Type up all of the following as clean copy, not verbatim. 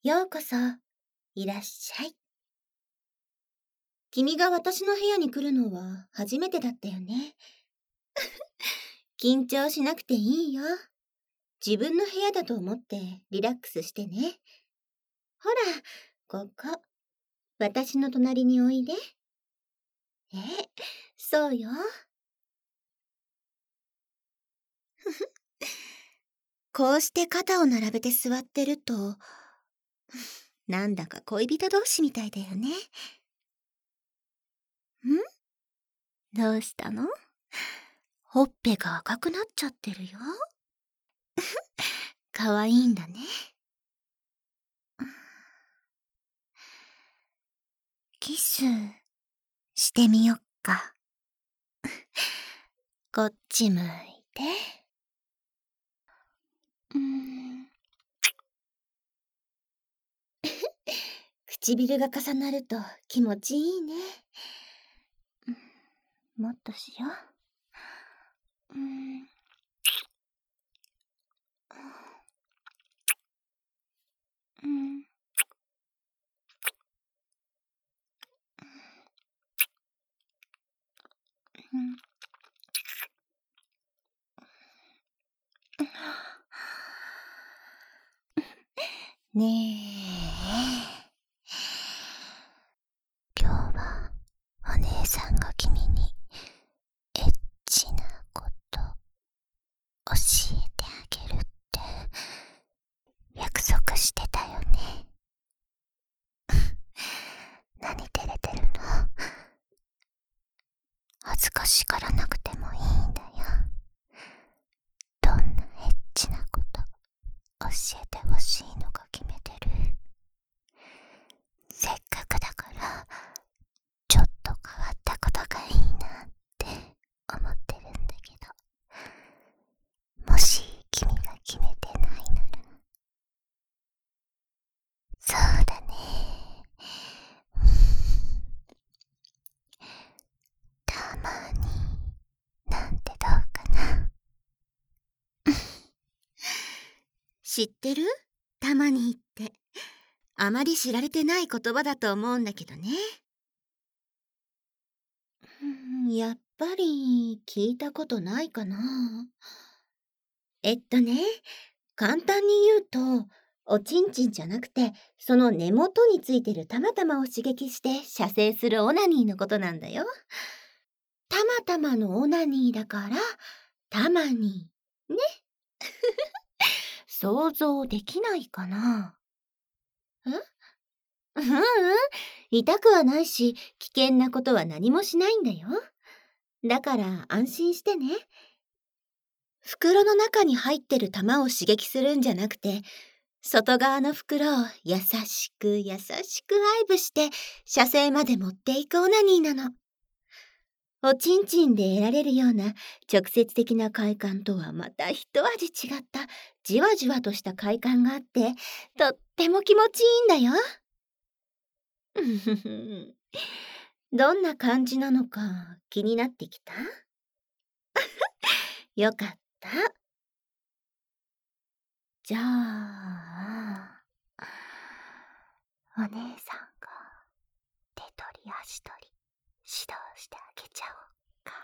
ようこそ、いらっしゃい。君が私の部屋に来るのは初めてだったよね。緊張しなくていいよ。自分の部屋だと思ってリラックスしてね。ほら、ここ、私の隣においで。え、そうよ。こうして肩を並べて座ってると、なんだか恋人同士みたいだよね。どうしたの？ほっぺが赤くなっちゃってるよ。かわいいんだね。キスしてみよっか。こっち向いて。うーん。唇が重なると気持ちいいね。もっとしよう。うん。ねえ。今日はお姉さんが君にエッチなこと教えてあげるって約束してたよね。何照れてるの？恥ずかしがらなくてもいいんだよ。どんなエッチなこと教えてほしいのか決めてる。せっかくだからちょっと変わったことがいいなって思ってるんだけど、もし君が決めてないなら。そうだね。たまになんてどうかな。知ってる？たまにって。あまり知られてない言葉だと思うんだけどね。やっぱり聞いたことないかな。ね、簡単に言うと、おちんちんじゃなくて、その根元についてるたまたまを刺激して射精するオナニーのことなんだよ。たまたまのオナニーだから、たまに。ね。想像できないかな。ううん、痛くはないし、危険なことは何もしないんだよ。だから安心してね。袋の中に入ってる玉を刺激するんじゃなくて、外側の袋を優しく優しく愛撫して射精まで持っていくオナニーなの。おちんちんで得られるような直接的な快感とはまた一味違ったじわじわとした快感があって、とっても気持ちいいんだよ。どんな感じなのか気になってきた？よかった。じゃあ、お姉さんが手取り足取り指導してあげちゃおうか。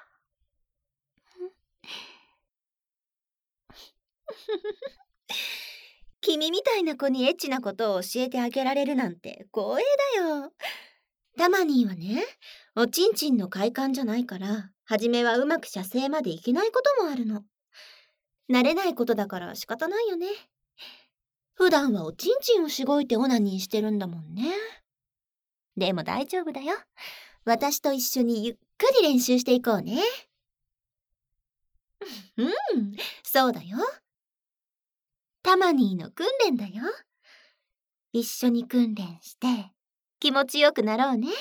君みたいな子にエッチなことを教えてあげられるなんて光栄だよ。タマニーはね、おちんちんの快感じゃないから、初めはうまく射精までいけないこともあるの。慣れないことだから仕方ないよね。普段はおちんちんをしごいてオナニーしてるんだもんね。でも大丈夫だよ。私と一緒にゆっくり練習していこうね。うん、そうだよ。タマニーの訓練だよ。一緒に訓練して気持ちよくなろうね。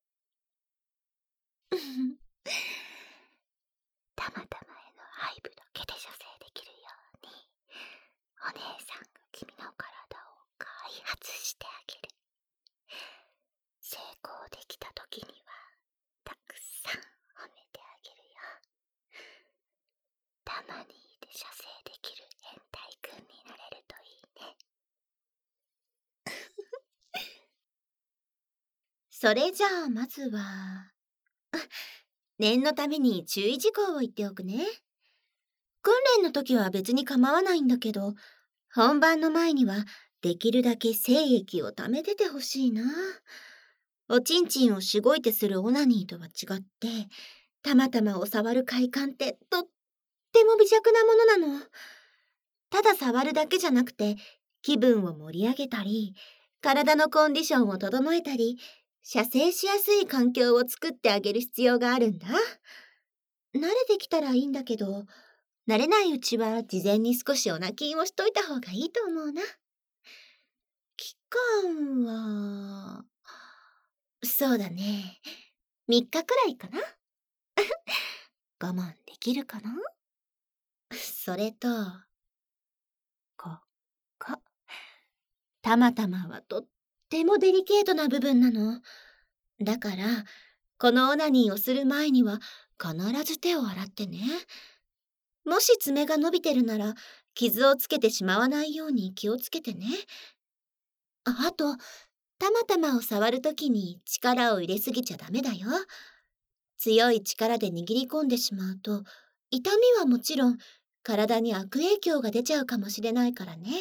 たまたまへの愛撫だけで射精できるように、お姉さんが君の体を開発してあげる。成功できた時にはたくさん褒めてあげるよ。たまにで射精できる変態くんになれるといいね。 それじゃあまずは、念のために注意事項を言っておくね。訓練の時は別に構わないんだけど、本番の前にはできるだけ精液を貯めててほしいな。おちんちんをしごいてするオナニーとは違って、たまたまを触る快感ってとっても微弱なものなの。ただ触るだけじゃなくて、気分を盛り上げたり、体のコンディションを整えたり、射精しやすい環境を作ってあげる必要があるんだ。慣れてきたらいいんだけど、慣れないうちは事前に少しオナキンをしといた方がいいと思うな。期間は、そうだね。3日くらいかな。我慢できるかな。それと、ここ。たまたまはとってもデリケートな部分なの。だから、このオナニーをする前には必ず手を洗ってね。もし爪が伸びてるなら、傷をつけてしまわないように気をつけてね。あと、たまたまを触るときに力を入れすぎちゃダメだよ。強い力で握り込んでしまうと、痛みはもちろん、体に悪影響が出ちゃうかもしれないからね。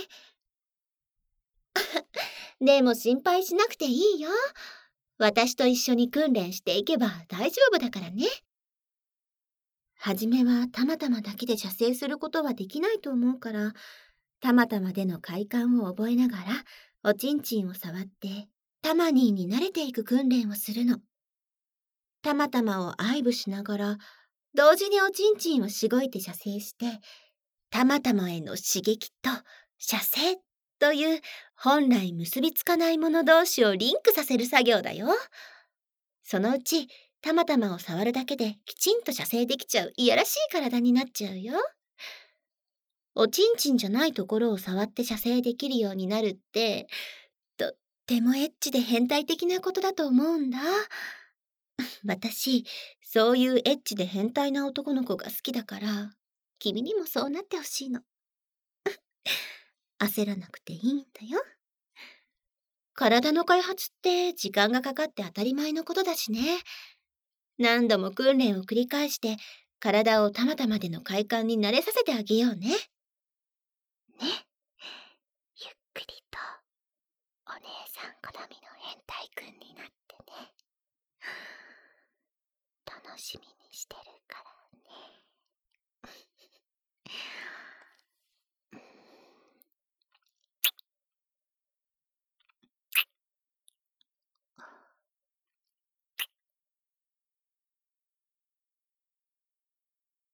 でも心配しなくていいよ。私と一緒に訓練していけば大丈夫だからね。はじめはたまたまだけで射精することはできないと思うから、たまたまでの快感を覚えながら、おちんちんを触って、タマニーに慣れていく訓練をするの。たまたまを愛撫しながら、同時におちんちんをしごいて射精して、たまたまへの刺激と射精という本来結びつかないもの同士をリンクさせる作業だよ。そのうち、たまたまを触るだけできちんと射精できちゃういやらしい体になっちゃうよ。おちんちんじゃないところを触って射精できるようになるって、とってもエッチで変態的なことだと思うんだ。私、そういうエッチで変態な男の子が好きだから、君にもそうなってほしいの。焦らなくていいんだよ。体の開発って時間がかかって当たり前のことだしね。何度も訓練を繰り返して、体をたまたまでの快感に慣れさせてあげようね。ね。ゆっくりと、お姉さん好みの変態くんになってね。楽しみにしてる。